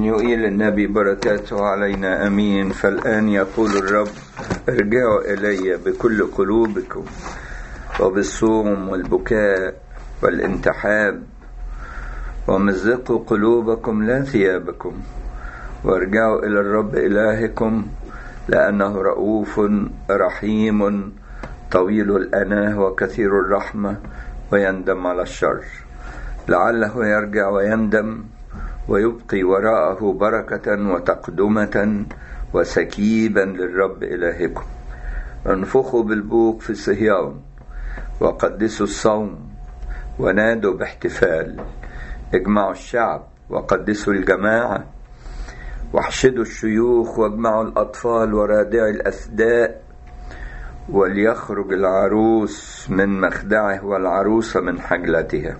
يؤيل النبي بركاته علينا أمين. فالآن يقول الرب: ارجعوا إلي بكل قلوبكم وبالصوم والبكاء والانتحاب، ومزقوا قلوبكم لا ثيابكم، وارجعوا إلى الرب إلهكم، لأنه رؤوف رحيم طويل الأناه وكثير الرحمة، ويندم على الشر، لعله يرجع ويندم ويبقي وراءه بركة وتقدمة وسكيبا للرب إلهكم. انفخوا بالبوق في صهيون، وقدسوا الصوم، ونادوا باحتفال. اجمعوا الشعب وقدسوا الجماعة، واحشدوا الشيوخ، واجمعوا الأطفال ورادعي الأثداء، وليخرج العروس من مخدعه والعروسة من حجلتها.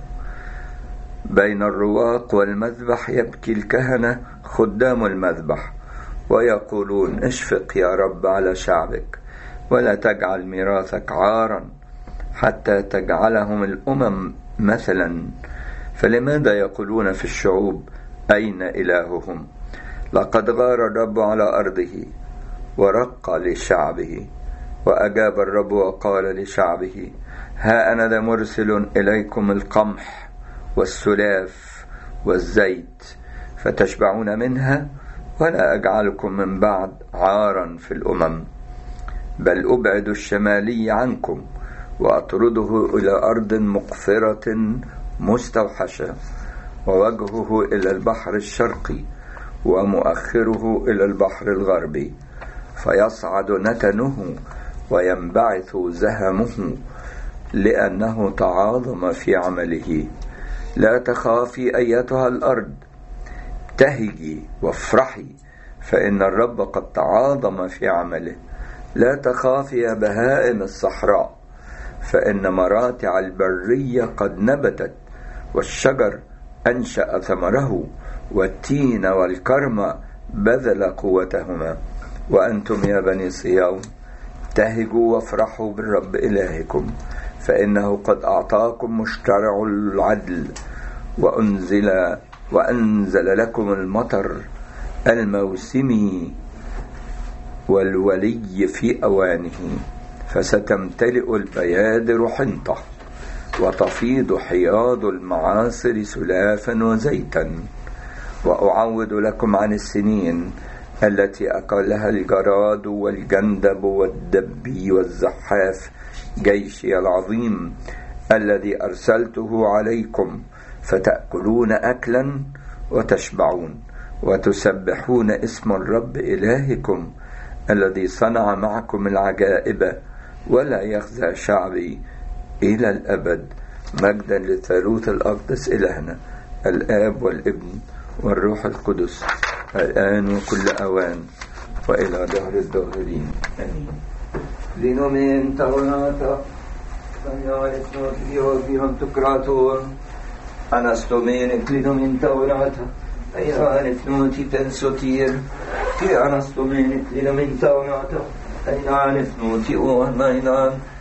بين الرواق والمذبح يبكي الكهنة خدام المذبح، ويقولون: اشفق يا رب على شعبك، ولا تجعل ميراثك عارا، حتى تجعلهم الأمم مثلا. فلماذا يقولون في الشعوب: أين إلههم؟ لقد غار الرب على أرضه ورق لشعبه. وأجاب الرب وقال لشعبه: ها أنا ذا مرسل إليكم القمح والسلاف والزيت، فتشبعون منها، ولا أجعلكم من بعد عارا في الأمم، بل أبعد الشمالي عنكم، وأطرده إلى أرض مقفرة مستوحشة، ووجهه إلى البحر الشرقي، ومؤخره إلى البحر الغربي، فيصعد نتنه وينبعث زهمه، لأنه تعاظم في عمله. لا تخافي أيتها الأرض، ابتهجي وافرحي، فإن الرب قد تعاظم في عمله. لا تخافي يا بهائم الصحراء، فإن مراتع البرية قد نبتت، والشجر أنشأ ثمره، والتين والكرم بذل قوتهما. وأنتم يا بني صهيون ابتهجوا وافرحوا بالرب إلهكم، فإنه قد أعطاكم مشترع العدل، وأنزل لكم المطر الموسمي والولي في أوانه. فستمتلئ البيادر حنطة، وتفيض حياض المعاصر سلافا وزيتا. وأعوض لكم عن السنين التي أكلها الجراد والجندب والدبي والزحاف، جيشي العظيم الذي أرسلته عليكم، فتأكلون أكلا وتشبعون، وتسبحون اسم الرب إلهكم الذي صنع معكم العجائب، ولا يخزى شعبي إلى الأبد. مجدا للثالوث الأقدس إلهنا الآب والابن والروح القدس، الآن وكل أوان وإلى دهر الدهرين، آمين. لنومين تاوناتا فنيارثنوت بيوبيهم تكراتون أنستومين لنومين تاوناتا أيانثنوت تنسوتير في أنستومين لنومين تاوناتا أيانثنوت أوهمينان